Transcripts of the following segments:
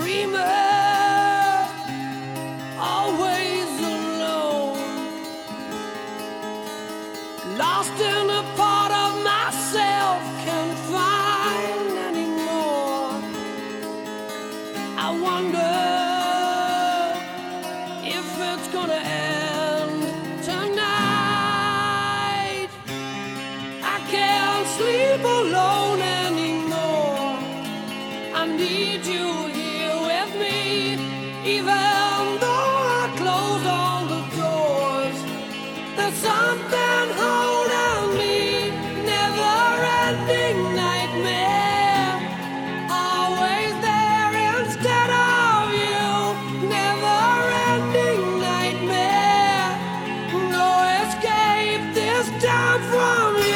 dreamer, always alone, lost in a part of myself, can't find anymore. I wonder if it's gonna end tonight. I can't sleep alone anymore. I need you here with me, even though I close all the doors. There's something holding me, never-ending nightmare, always there instead of you. Never-ending nightmare, no escape this time from you.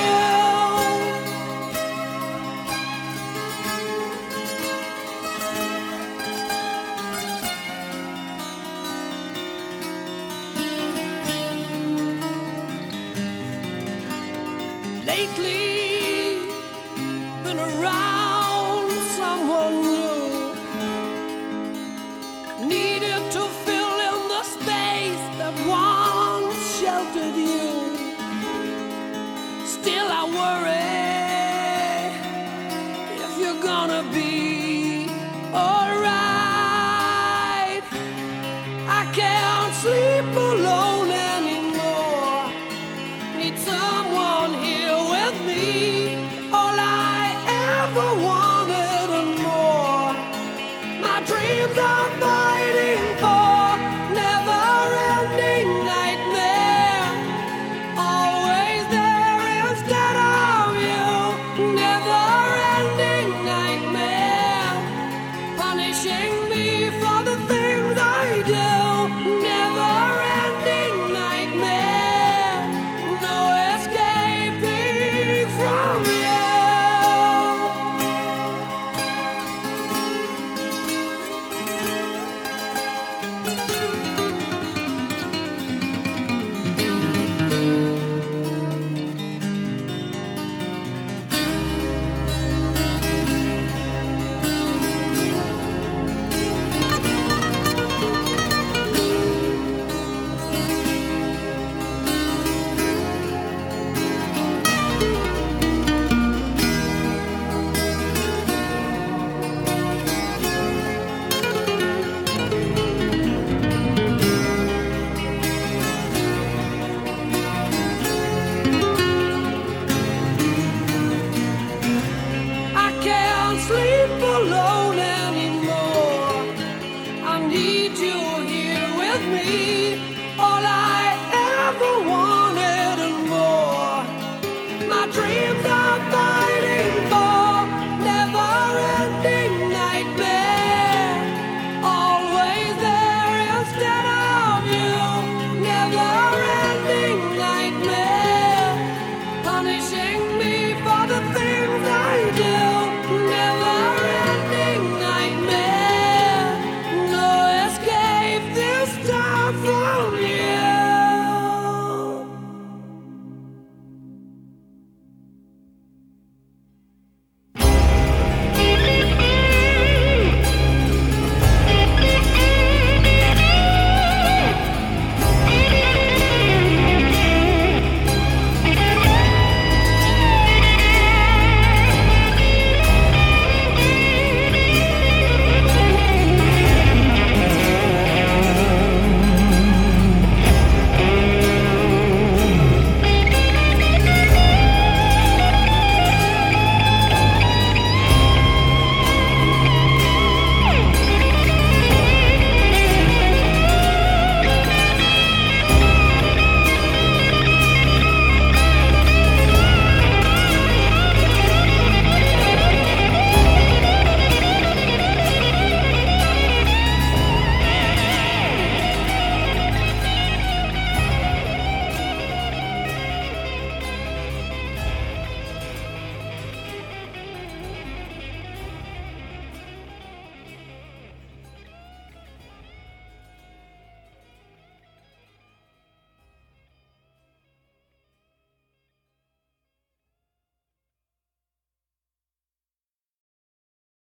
Lately, been around someone new, needed to fill in the space that once sheltered you. Still I worry if you're gonna be alright. I can't sleep alone anymore, need someone here with me, all I ever wanted and more. My dreams are fighting for never-ending nightmare, always there instead of you. Never-ending nightmare, punishing me for the things I do. Never-ending nightmare, no escaping from you. I can't sleep alone anymore. I need you here with me.